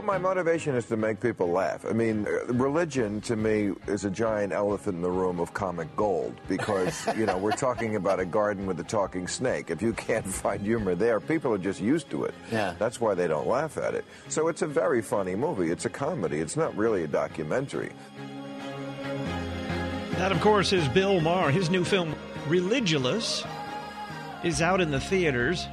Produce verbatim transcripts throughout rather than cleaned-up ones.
my motivation is to make people laugh. I mean, religion, to me, is a giant elephant in the room of comic gold because, you know, we're talking about a garden with a talking snake. If you can't find humor there, people are just used to it. Yeah. That's why they don't laugh at it. So it's a very funny movie. It's a comedy. It's not really a documentary. That, of course, is Bill Maher. His new film, Religulous, is out in the theaters.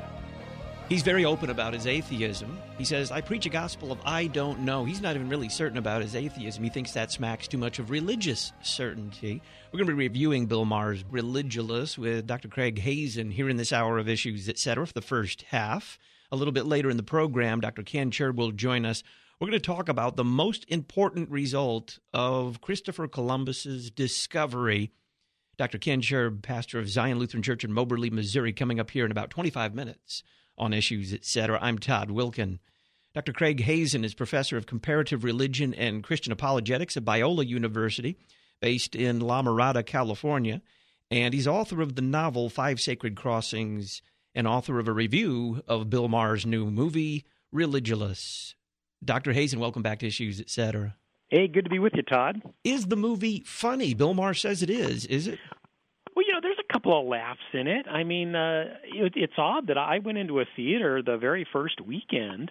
He's very open about his atheism. He says, I preach a gospel of I don't know. He's not even really certain about his atheism. He thinks that smacks too much of religious certainty. We're going to be reviewing Bill Maher's Religulous with Doctor Craig Hazen here in this hour of Issues, et cetera, for the first half. A little bit later in the program, Doctor Ken Cherb will join us. We're going to talk about the most important result of Christopher Columbus's discovery. Doctor Ken Cherb, pastor of Zion Lutheran Church in Moberly, Missouri, coming up here in about twenty-five minutes. On Issues, et cetera. I'm Todd Wilkin. Doctor Craig Hazen is professor of comparative religion and Christian apologetics at Biola University, based in La Mirada, California, and he's author of the novel Five Sacred Crossings and author of a review of Bill Maher's new movie, Religulous. Doctor Hazen, welcome back to Issues, et cetera. Hey, good to be with you, Todd. Is the movie funny? Bill Maher says it is. Is it? Well, you know, there's a couple of laughs in it. I mean, uh, it, it's odd that I went into a theater the very first weekend,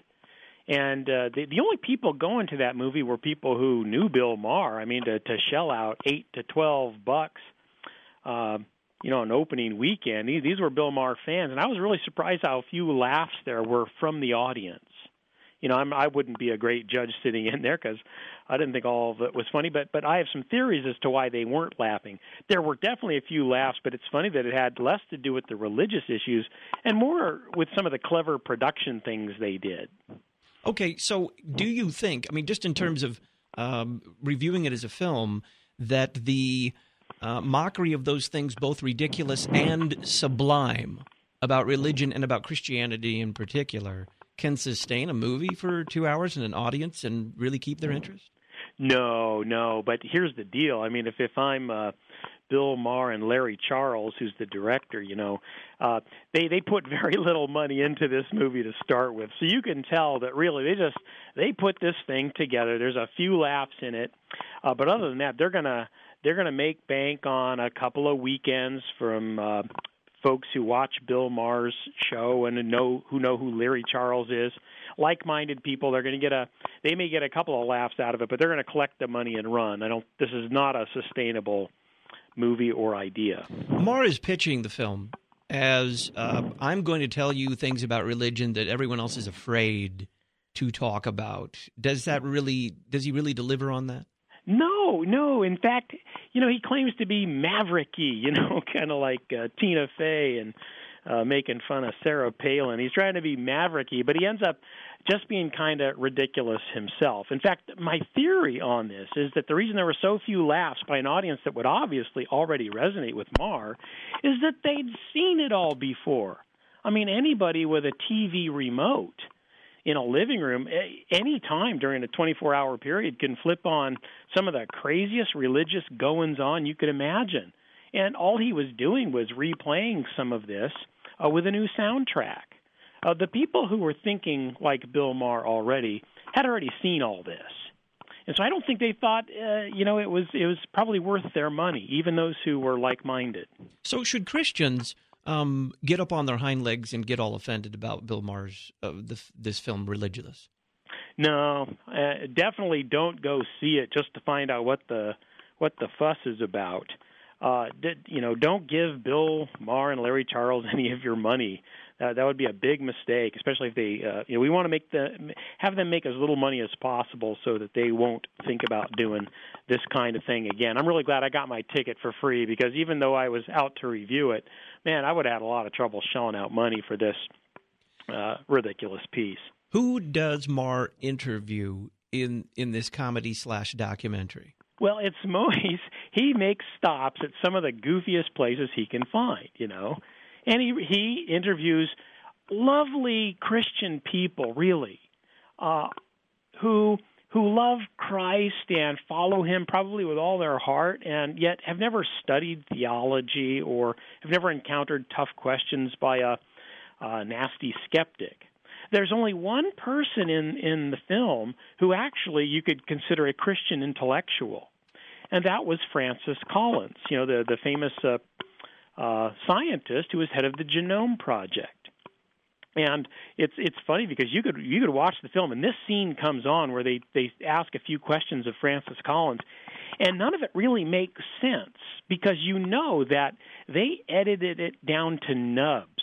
and uh, the, the only people going to that movie were people who knew Bill Maher. I mean, to, to shell out eight to twelve bucks, uh, you know, an opening weekend. These, these were Bill Maher fans, and I was really surprised how few laughs there were from the audience. You know, I'm, I wouldn't be a great judge sitting in there because I didn't think all of it was funny, but but I have some theories as to why they weren't laughing. There were definitely a few laughs, but it's funny that it had less to do with the religious issues and more with some of the clever production things they did. Okay, so do you think, I mean, just in terms of um, reviewing it as a film, that the uh, mockery of those things, both ridiculous and sublime, about religion and about Christianity in particular, can sustain a movie for two hours and an audience and really keep their interest? No, no. But here's the deal. I mean, if, if I'm uh, Bill Maher and Larry Charles, who's the director, you know, uh, they, they put very little money into this movie to start with. So you can tell that really they just they put this thing together. There's a few laughs in it. Uh, but other than that, they're going to they're gonna make bank on a couple of weekends from uh, – folks who watch Bill Maher's show and know who know who Larry Charles is, like-minded people. They're going to get a, they may get a couple of laughs out of it, but they're going to collect the money and run. I don't. This is not a sustainable movie or idea. Maher is pitching the film as uh, I'm going to tell you things about religion that everyone else is afraid to talk about. Does that really? Does he really deliver on that? No, no. In fact, you know, he claims to be mavericky, you know, kind of like uh, Tina Fey and uh, making fun of Sarah Palin. He's trying to be mavericky, but he ends up just being kind of ridiculous himself. In fact, my theory on this is that the reason there were so few laughs by an audience that would obviously already resonate with Maher is that they'd seen it all before. I mean, anybody with a T V remote in a living room any time during a twenty-four hour period can flip on some of the craziest religious goings-on you could imagine. And all he was doing was replaying some of this uh, with a new soundtrack. Uh, the people who were thinking like Bill Maher already had already seen all this. And so I don't think they thought, uh, you know, it was it was probably worth their money, even those who were like-minded. So should Christians Um, get up on their hind legs and get all offended about Bill Maher's uh, the, this film, Religulous? No, uh, definitely don't go see it just to find out what the what the fuss is about. Uh, did, you know, don't give Bill Maher and Larry Charles any of your money. Uh, that would be a big mistake, especially if they. Uh, you know, we want to make the have them make as little money as possible so that they won't think about doing this kind of thing again. I'm really glad I got my ticket for free because even though I was out to review it, man, I would have had a lot of trouble shelling out money for this uh, ridiculous piece. Who does Maher interview in in this comedy slash documentary? Well, it's Mo. He's, he makes stops at some of the goofiest places he can find, you know. And he he interviews lovely Christian people, really, uh, who who love Christ and follow him probably with all their heart, and yet have never studied theology or have never encountered tough questions by a, a nasty skeptic. there's only one person in, in the film who actually you could consider a Christian intellectual, and that was Francis Collins, you know, the, the famous uh, uh, scientist who was head of the Genome Project. And it's it's funny because you could you could watch the film, and this scene comes on where they, they ask a few questions of Francis Collins, and none of it really makes sense because you know that they edited it down to nubs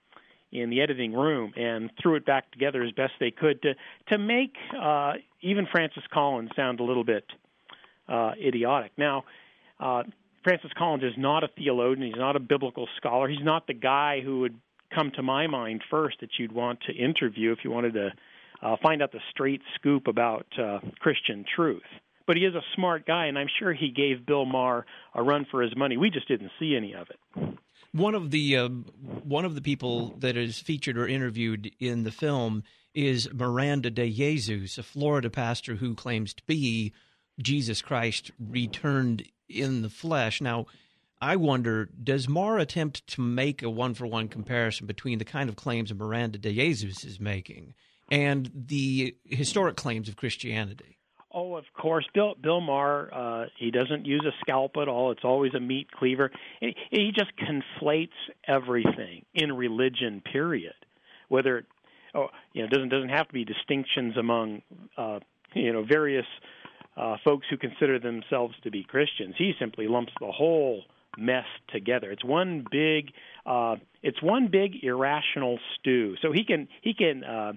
in the editing room and threw it back together as best they could to to make uh, even Francis Collins sound a little bit uh, idiotic. Now, uh, Francis Collins is not a theologian. He's not a biblical scholar. He's not the guy who would come to my mind first that you'd want to interview if you wanted to uh, find out the straight scoop about uh, Christian truth. But he is a smart guy, and I'm sure he gave Bill Maher a run for his money. We just didn't see any of it. One of the uh, one of the people that is featured or interviewed in the film is Miranda de Jesus, a Florida pastor who claims to be Jesus Christ returned in the flesh. Now, I wonder, does Maher attempt to make a one-for-one comparison between the kind of claims Miranda de Jesus is making and the historic claims of Christianity? Oh, of course. Bill Bill Maher, uh, he doesn't use a scalpel at all. It's always a meat cleaver. He, he just conflates everything in religion, period. Whether it, oh, you know, doesn't doesn't have to be distinctions among uh, you know various uh, folks who consider themselves to be Christians. He simply lumps the whole mess together. It's one big, uh, it's one big irrational stew. So he can he can uh,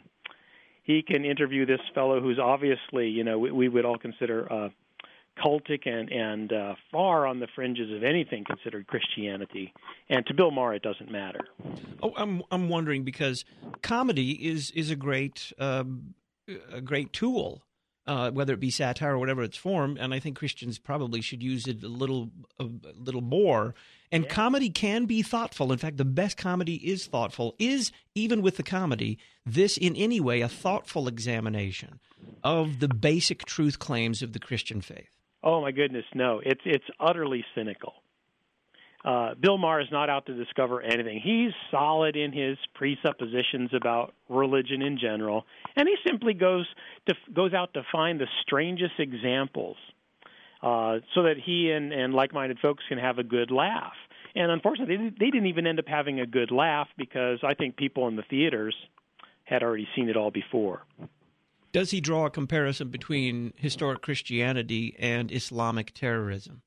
he can interview this fellow who's obviously, you know, we, we would all consider uh, cultic and and uh, far on the fringes of anything considered Christianity. And to Bill Maher, it doesn't matter. Oh, I'm I'm wondering because comedy is is a great um, a great tool. Uh, whether it be satire or whatever its form, and I think Christians probably should use it a little, a, a little more. And yeah. Comedy can be thoughtful. In fact, the best comedy is thoughtful. Is, even with the comedy, this in any way a thoughtful examination of the basic truth claims of the Christian faith? Oh my goodness, no! It's it's utterly cynical. Uh, Bill Maher is not out to discover anything. He's solid in his presuppositions about religion in general, and he simply goes to goes out to find the strangest examples uh, so that he and, and like-minded folks can have a good laugh. And unfortunately, they, they didn't even end up having a good laugh because I think people in the theaters had already seen it all before. Does he draw a comparison between historic Christianity and Islamic terrorism?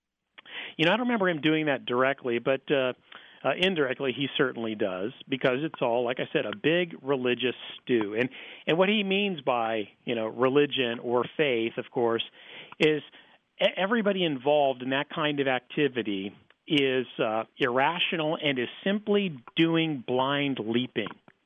You know, I don't remember him doing that directly, but uh, uh, indirectly he certainly does, because it's all, like I said, a big religious stew. And and what he means by, you know, religion or faith, of course, is everybody involved in that kind of activity is uh, irrational and is simply doing blind leaping.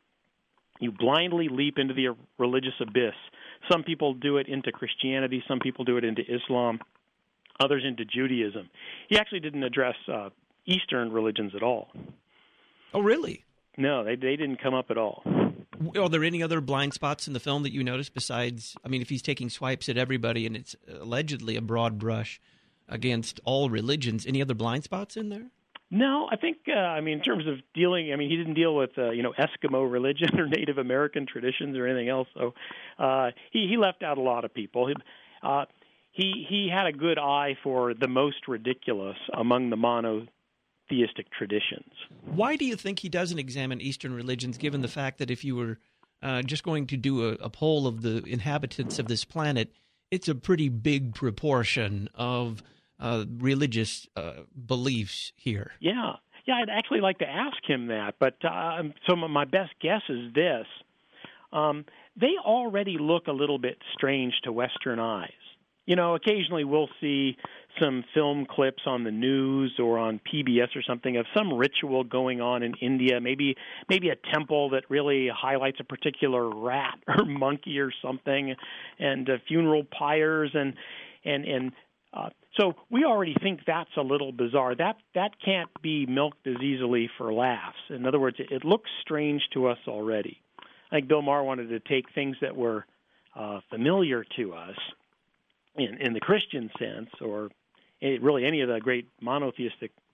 You blindly leap into the religious abyss. Some people do it into Christianity. Some people do it into Islam. Others into Judaism. He actually didn't address uh, Eastern religions at all. Oh, really? No, they they didn't come up at all. Are there any other blind spots in the film that you noticed besides, I mean, if he's taking swipes at everybody and it's allegedly a broad brush against all religions, any other blind spots in there? No, I think, uh, I mean, in terms of dealing, I mean, he didn't deal with, uh, you know, Eskimo religion or Native American traditions or anything else. So uh, he, he left out a lot of people. He, uh, He he had a good eye for the most ridiculous among the monotheistic traditions. Why do you think he doesn't examine Eastern religions, given the fact that if you were uh, just going to do a, a poll of the inhabitants of this planet, it's a pretty big proportion of uh, religious uh, beliefs here? Yeah. Yeah, I'd actually like to ask him that. But uh, so my best guess is this. Um, they already look a little bit strange to Western eyes. You know, occasionally we'll see some film clips on the news or on P B S or something of some ritual going on in India, maybe maybe a temple that really highlights a particular rat or monkey or something, and uh, funeral pyres, and and and uh, so we already think that's a little bizarre. That that can't be milked as easily for laughs. In other words, it, it looks strange to us already. I think Bill Maher wanted to take things that were uh, familiar to us in, in the Christian sense, or really any of the great monotheistic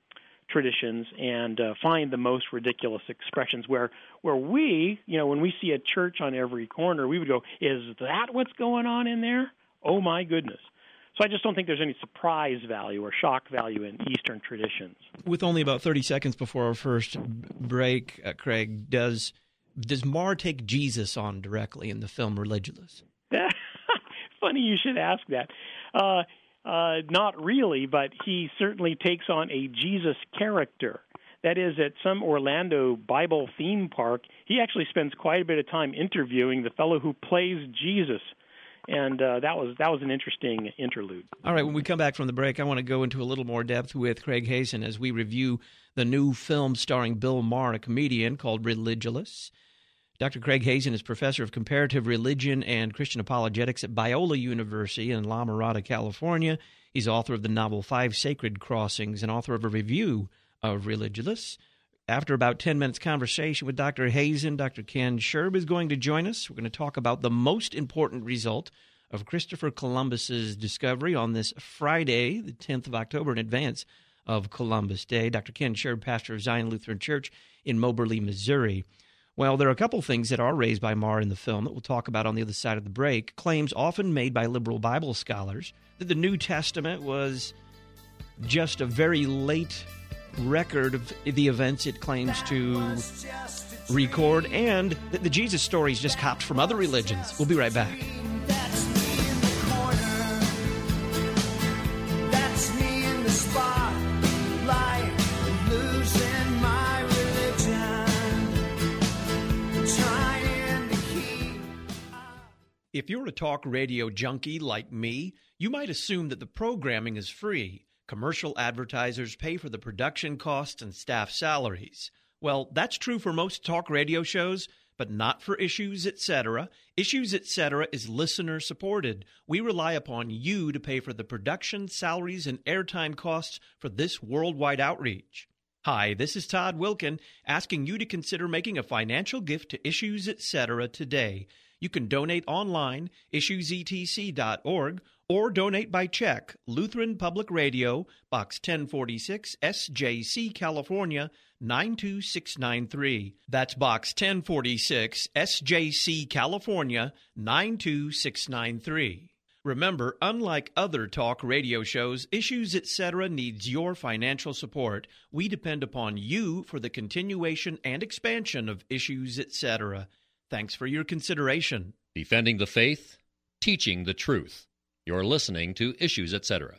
traditions and uh, find the most ridiculous expressions where where we, you know, when we see a church on every corner, we would go, is that what's going on in there? Oh, my goodness. So I just don't think there's any surprise value or shock value in Eastern traditions. With only about thirty seconds before our first break, uh, Craig, does does Marr take Jesus on directly in the film Religulous? Funny you should ask that. Uh, uh, not really, but he certainly takes on a Jesus character. That is, at some Orlando Bible theme park, he actually spends quite a bit of time interviewing the fellow who plays Jesus. And uh, that was that was an interesting interlude. All right, when we come back from the break, I want to go into a little more depth with Craig Hazen as we review the new film starring Bill Maher, a comedian, called Religulous. Doctor Craig Hazen is professor of comparative religion and Christian apologetics at Biola University in La Mirada, California. He's author of the novel Five Sacred Crossings and author of a review of Religulous. After about ten minutes conversation with Doctor Hazen, Doctor Ken Sherb is going to join us. We're going to talk about the most important result of Christopher Columbus's discovery on this Friday, the tenth of October, in advance of Columbus Day. Doctor Ken Sherb, pastor of Zion Lutheran Church in Moberly, Missouri. Well, there are a couple things that are raised by Maher in the film that we'll talk about on the other side of the break. Claims often made by liberal Bible scholars that the New Testament was just a very late record of the events it claims to record, and that the Jesus story is just copied from other religions. We'll be right back. If you're a talk radio junkie like me, you might assume that the programming is free. Commercial advertisers pay for the production costs and staff salaries. Well, that's true for most talk radio shows, but not for Issues, et cetera. Issues, et cetera is listener-supported. We rely upon you to pay for the production, salaries, and airtime costs for this worldwide outreach. Hi, this is Todd Wilkin, asking you to consider making a financial gift to Issues, et cetera today. You can donate online, issues e t c dot org, or donate by check, Lutheran Public Radio, Box ten forty-six, S J C, California, nine two six nine three. That's Box ten forty-six, S J C, California, nine two six nine three. Remember, unlike other talk radio shows, Issues, et cetera needs your financial support. We depend upon you for the continuation and expansion of Issues, et cetera. Thanks for your consideration. Defending the faith, teaching the truth. You're listening to Issues, et cetera.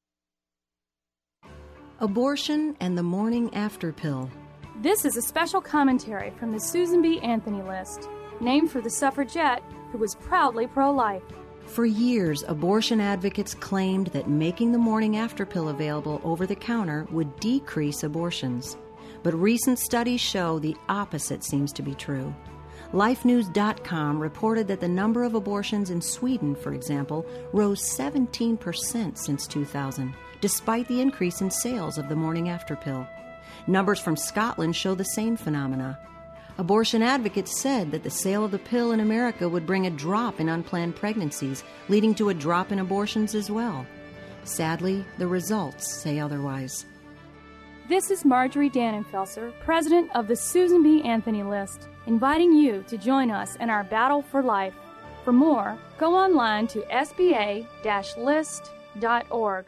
Abortion and the Morning After Pill. This is a special commentary from the Susan B. Anthony list, named for the suffragette who was proudly pro-life. For years, abortion advocates claimed that making the morning after pill available over the counter would decrease abortions. But recent studies show the opposite seems to be true. Life News dot com reported that the number of abortions in Sweden, for example, rose seventeen percent since two thousand, despite the increase in sales of the morning after pill. Numbers from Scotland show the same phenomena. Abortion advocates said that the sale of the pill in America would bring a drop in unplanned pregnancies, leading to a drop in abortions as well. Sadly, the results say otherwise. This is Marjorie Dannenfelser, president of the Susan B. Anthony list, inviting you to join us in our battle for life. For more, go online to s b a dash list dot org.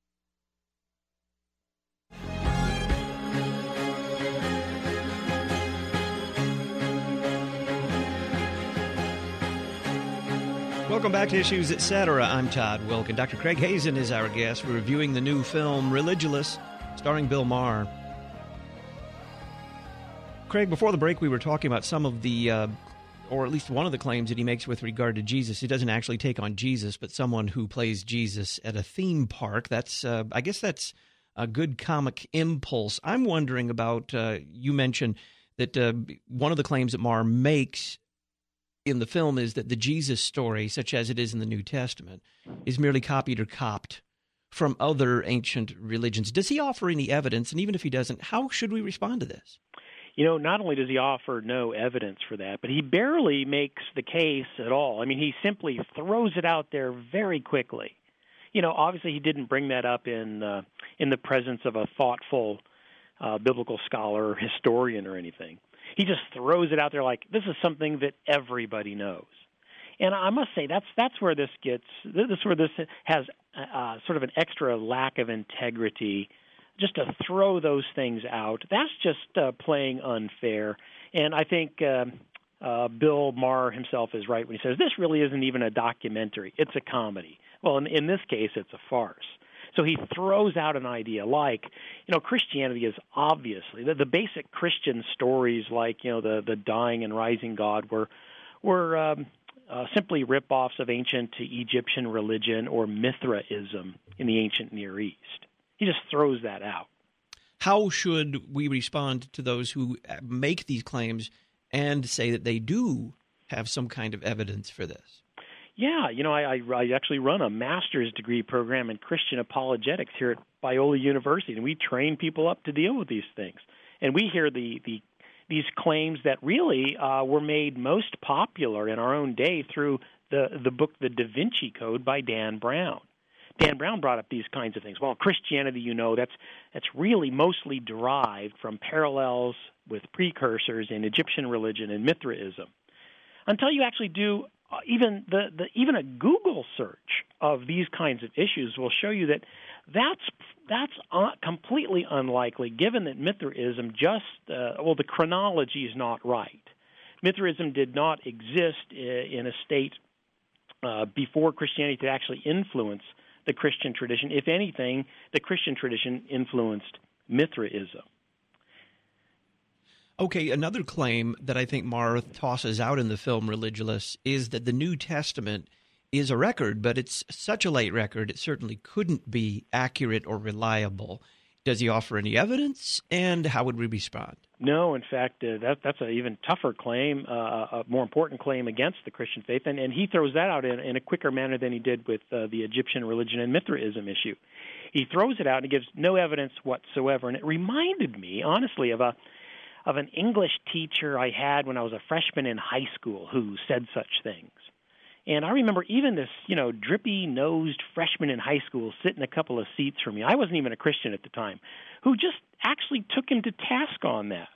Welcome back to Issues, et cetera. I'm Todd Wilkin. Doctor Craig Hazen is our guest. We're reviewing the new film Religulous, starring Bill Maher. Craig, before the break, we were talking about some of the, uh, or at least one of the claims that he makes with regard to Jesus. He doesn't actually take on Jesus, but someone who plays Jesus at a theme park. That's, uh, I guess that's a good comic impulse. I'm wondering about, uh, you mentioned that uh, one of the claims that Maher makes in the film is that the Jesus story, such as it is in the New Testament, is merely copied or copped from other ancient religions. Does he offer any evidence? And even if he doesn't, how should we respond to this? You know, not only does he offer no evidence for that, but he barely makes the case at all. I mean, he simply throws it out there very quickly. You know, obviously he didn't bring that up in uh, in the presence of a thoughtful uh, biblical scholar or historian or anything. He just throws it out there like this is something that everybody knows. And I must say that's that's where this gets this is where this has uh, sort of an extra lack of integrity. Just to throw those things out, that's just uh, playing unfair. And I think uh, uh, Bill Maher himself is right when he says this really isn't even a documentary; it's a comedy. Well, in, in this case, it's a farce. So he throws out an idea like, you know, Christianity is obviously the, the basic Christian stories, like you know the the dying and rising God, were were um, uh, simply ripoffs of ancient Egyptian religion or Mithraism in the ancient Near East. He just throws that out. How should we respond to those who make these claims and say that they do have some kind of evidence for this? Yeah, you know, I, I, I actually run a master's degree program in Christian apologetics here at Biola University, and we train people up to deal with these things. And we hear the, the these claims that really uh, were made most popular in our own day through the, the book The Da Vinci Code by Dan Brown. Dan Brown brought up these kinds of things. Well, Christianity, you know, that's that's really mostly derived from parallels with precursors in Egyptian religion and Mithraism. Until you actually do uh, even the, the even a Google search of these kinds of issues will show you that that's that's uh, completely unlikely, given that Mithraism just uh, well, the chronology is not right. Mithraism did not exist in a state uh, before Christianity to actually influence the Christian tradition. If anything, the Christian tradition influenced Mithraism. Okay, another claim that I think Maher tosses out in the film Religulous is that the New Testament is a record, but it's such a late record, it certainly couldn't be accurate or reliable. Does he offer any evidence, and how would we respond? No, in fact, uh, that, that's an even tougher claim, uh, a more important claim against the Christian faith, and, and he throws that out in, in a quicker manner than he did with uh, the Egyptian religion and Mithraism issue. He throws it out and he gives no evidence whatsoever, and it reminded me, honestly, of a of an English teacher I had when I was a freshman in high school who said such things. And I remember even this, you know, drippy-nosed freshman in high school sitting a couple of seats from me. I wasn't even a Christian at the time, who just actually took him to task on that.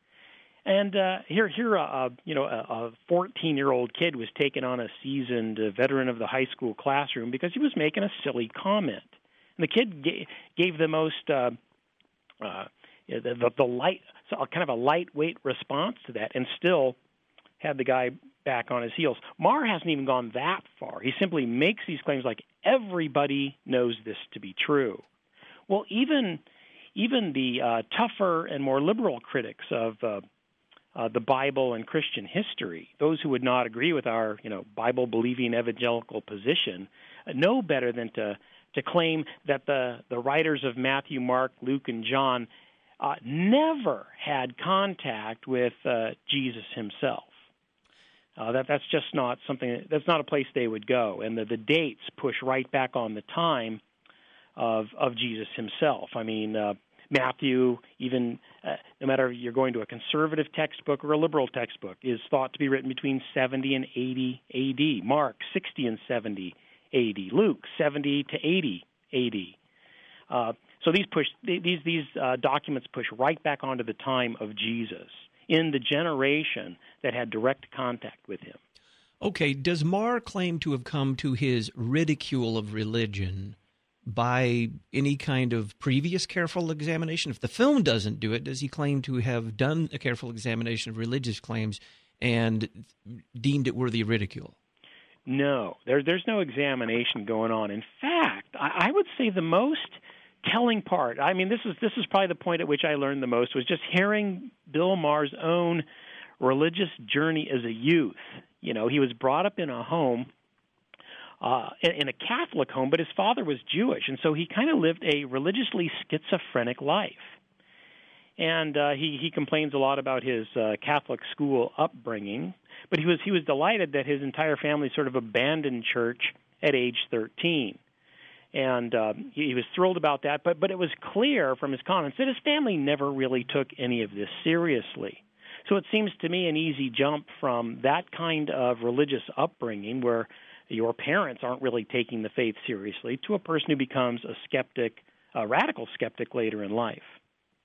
And uh, here, here, uh, you know, a fourteen-year-old kid was taking on a seasoned uh, veteran of the high school classroom because he was making a silly comment. And the kid ga- gave the most, uh, uh, the, the, the light, so kind of a lightweight response to that, and still had the guy back on his heels. Maher hasn't even gone that far. He simply makes these claims like everybody knows this to be true. Well, even even the uh, tougher and more liberal critics of uh, uh, the Bible and Christian history, those who would not agree with our, you know, Bible-believing evangelical position, uh, know better than to to claim that the the writers of Matthew, Mark, Luke, and John uh, never had contact with uh, Jesus himself. Uh, that that's just not something. That's not a place they would go, and the, the dates push right back on the time of of Jesus himself. I mean, uh, Matthew, even uh, no matter if you're going to a conservative textbook or a liberal textbook, is thought to be written between seventy and eighty A D. Mark, sixty and seventy A D. Luke, seventy to eighty A D. Uh, so these push these these uh, documents push right back onto the time of Jesus, in the generation that had direct contact with him. Okay, does Maher claim to have come to his ridicule of religion by any kind of previous careful examination? If the film doesn't do it, does he claim to have done a careful examination of religious claims and deemed it worthy of ridicule? No, there, there's no examination going on. In fact, I, I would say the most telling part, I mean, this is this is probably the point at which I learned the most, was just hearing Bill Maher's own religious journey as a youth. You know, he was brought up in a home, uh, in, in a Catholic home, but his father was Jewish, and so he kind of lived a religiously schizophrenic life. And uh, he he complains a lot about his uh, Catholic school upbringing, but he was he was delighted that his entire family sort of abandoned church at age thirteen. And uh, he was thrilled about that, but but it was clear from his comments that his family never really took any of this seriously. So it seems to me an easy jump from that kind of religious upbringing where your parents aren't really taking the faith seriously to a person who becomes a skeptic, a radical skeptic later in life.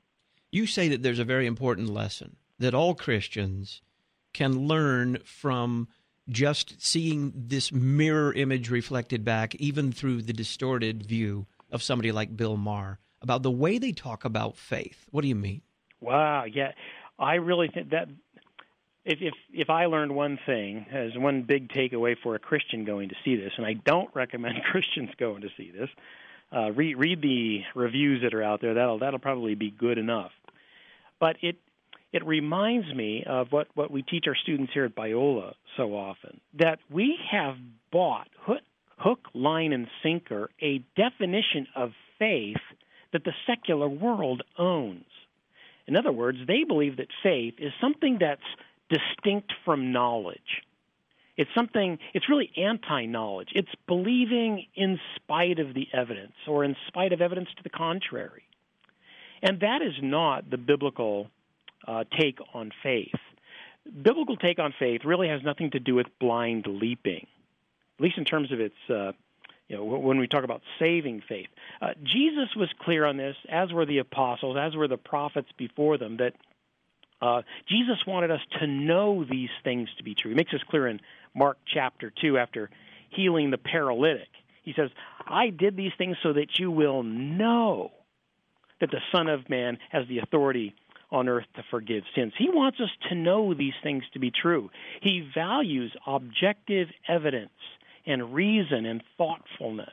You say that there's a very important lesson that all Christians can learn from just seeing this mirror image reflected back, even through the distorted view of somebody like Bill Maher, about the way they talk about faith. What do you mean? Wow, yeah. I really think that if if if I learned one thing as one big takeaway for a Christian going to see this, and I don't recommend Christians going to see this, uh, read read the reviews that are out there. That'll that'll probably be good enough. But it it reminds me of what, what we teach our students here at Biola so often, that we have bought hook, hook, line, and sinker a definition of faith that the secular world owns. In other words, they believe that faith is something that's distinct from knowledge. It's something, it's really anti-knowledge. It's believing in spite of the evidence or in spite of evidence to the contrary. And that is not the biblical uh, take on faith. Biblical take on faith really has nothing to do with blind leaping, at least in terms of its, uh, you know, when we talk about saving faith. Uh, Jesus was clear on this, as were the apostles, as were the prophets before them, that uh, Jesus wanted us to know these things to be true. He makes this clear in Mark chapter two after healing the paralytic. He says, I did these things so that you will know that the Son of Man has the authority on earth to forgive sins. He wants us to know these things to be true. He values objective evidence and reason and thoughtfulness.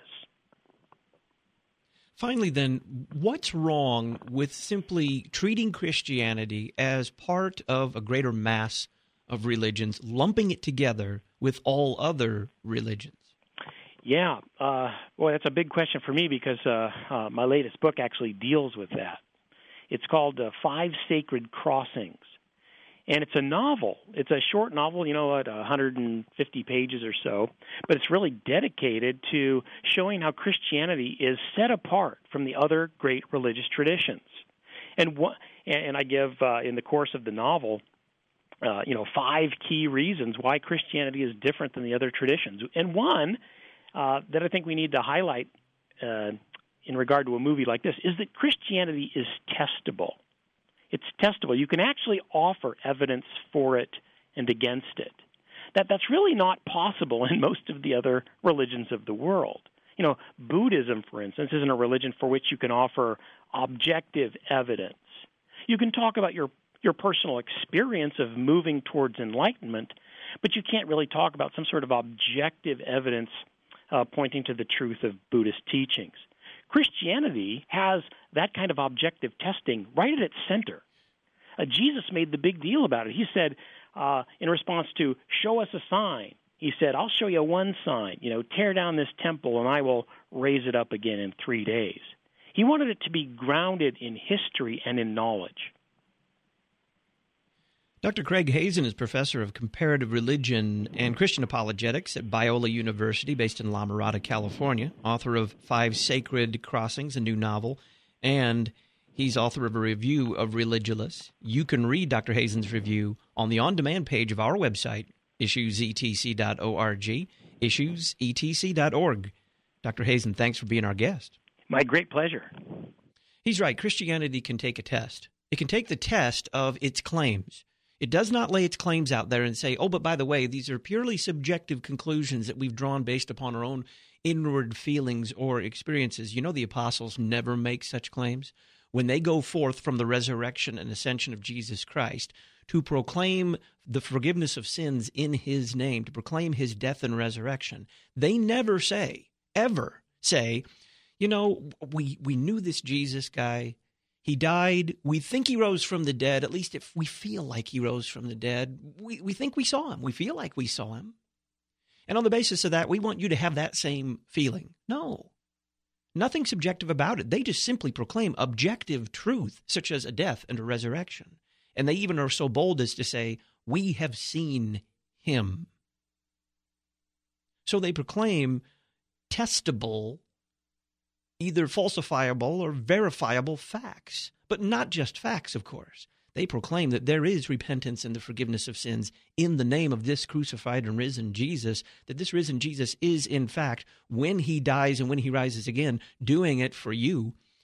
Finally, then, what's wrong with simply treating Christianity as part of a greater mass of religions, lumping it together with all other religions? Yeah, uh, boy, that's a big question for me because uh, uh, my latest book actually deals with that. It's called uh, Five Sacred Crossings, and it's a novel. It's a short novel, you know, at one hundred fifty pages or so, but it's really dedicated to showing how Christianity is set apart from the other great religious traditions. And what, and I give uh, in the course of the novel, uh, you know, five key reasons why Christianity is different than the other traditions. And one uh, that I think we need to highlight uh, in regard to a movie like this is that Christianity is testable. It's testable. You can actually offer evidence for it and against it. That that's really not possible in most of the other religions of the world. You know, Buddhism, for instance, isn't a religion for which you can offer objective evidence. You can talk about your your personal experience of moving towards enlightenment, but you can't really talk about some sort of objective evidence uh, pointing to the truth of Buddhist teachings. Christianity has that kind of objective testing right at its center. Uh, Jesus made the big deal about it. He said, uh, in response to, show us a sign, he said, I'll show you one sign, you know, tear down this temple and I will raise it up again in three days. He wanted it to be grounded in history and in knowledge. Doctor Craig Hazen is professor of comparative religion and Christian apologetics at Biola University, based in La Mirada, California, author of Five Sacred Crossings, a new novel, and he's author of a review of Religulous. You can read Doctor Hazen's review on the on-demand page of our website, issues e t c dot org, issues e t c dot org. Doctor Hazen, thanks for being our guest. My great pleasure. He's right. Christianity can take a test. It can take the test of its claims. It does not lay its claims out there and say, oh, but by the way, these are purely subjective conclusions that we've drawn based upon our own inward feelings or experiences. You know, the apostles never make such claims. When they go forth from the resurrection and ascension of Jesus Christ to proclaim the forgiveness of sins in his name, to proclaim his death and resurrection, they never say, ever say, you know, we, we knew this Jesus guy. He died. We think he rose from the dead. At least if we feel like he rose from the dead, we, we think we saw him. We feel like we saw him. And on the basis of that, we want you to have that same feeling. No, nothing subjective about it. They just simply proclaim objective truth, such as a death and a resurrection. And they even are so bold as to say, we have seen him. So they proclaim testable, either falsifiable or verifiable facts, but not just facts, of course. They proclaim that there is repentance and the forgiveness of sins in the name of this crucified and risen Jesus, that this risen Jesus is, in fact, when he dies and when he rises again, doing it for you.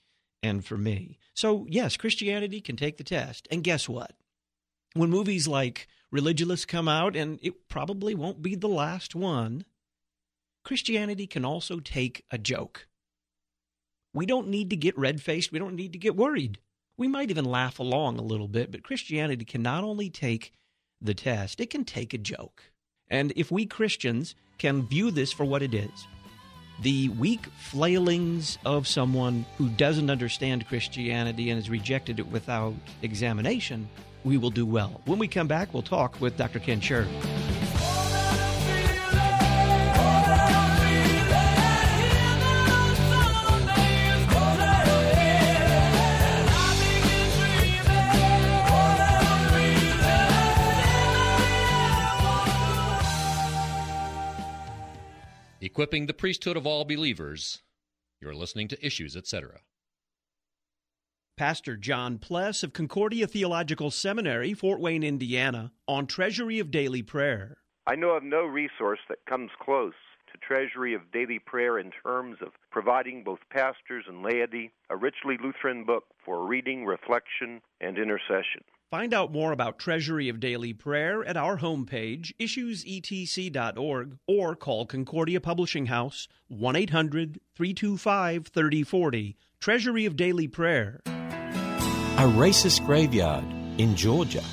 and for me. So, yes, Christianity can take the test. And guess what? When movies like Religulous come out, and it probably won't be the last one, Christianity can also take a joke. We don't need to get red-faced. We don't need to get worried. We might even laugh along a little bit, but Christianity can not only take the test, it can take a joke. And if we Christians can view this for what it is, the weak flailings of someone who doesn't understand Christianity and has rejected it without examination, we will do well. When we come back, we'll talk with Doctor Ken Sher. Equipping the priesthood of all believers. You're listening to Issues, et cetera. Pastor John Pless of Concordia Theological Seminary, Fort Wayne, Indiana, on Treasury of Daily Prayer. I know of no resource that comes close to Treasury of Daily Prayer in terms of providing both pastors and laity a richly Lutheran book for reading, reflection, and intercession. Find out more about Treasury of Daily Prayer at our homepage, issues e t c dot org, or call Concordia Publishing House, one eight hundred, three two five, three zero four zero. Treasury of Daily Prayer. A racist graveyard in Georgia.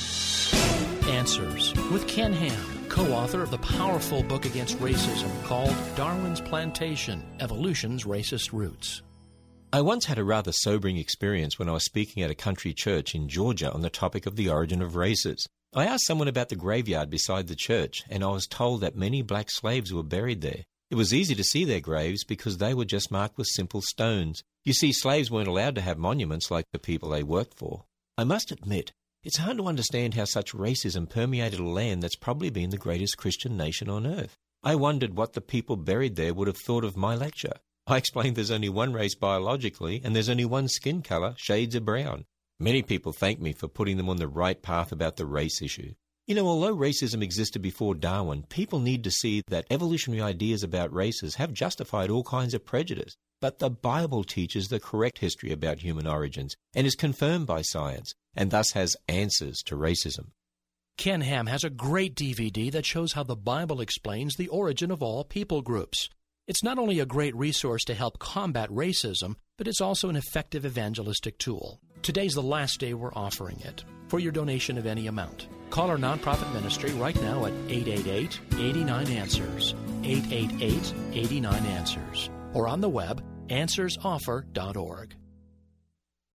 Answers with Ken Ham, co-author of the powerful book against racism called Darwin's Plantation, Evolution's Racist Roots. I once had a rather sobering experience when I was speaking at a country church in Georgia on the topic of the origin of races. I asked someone about the graveyard beside the church, and I was told that many black slaves were buried there. It was easy to see their graves because they were just marked with simple stones. You see, slaves weren't allowed to have monuments like the people they worked for. I must admit, it's hard to understand how such racism permeated a land that's probably been the greatest Christian nation on earth. I wondered what the people buried there would have thought of my lecture. I explained there's only one race biologically, and there's only one skin color, shades of brown. Many people thank me for putting them on the right path about the race issue. You know, although racism existed before Darwin, people need to see that evolutionary ideas about races have justified all kinds of prejudice. But the Bible teaches the correct history about human origins and is confirmed by science, and thus has answers to racism. Ken Ham has a great D V D that shows how the Bible explains the origin of all people groups. It's not only a great resource to help combat racism, but it's also an effective evangelistic tool. Today's the last day we're offering it. For your donation of any amount, call our nonprofit ministry right now at eight eight eight, eight nine, answers, eight eight eight, eight nine, answers, or on the web, answers offer dot org.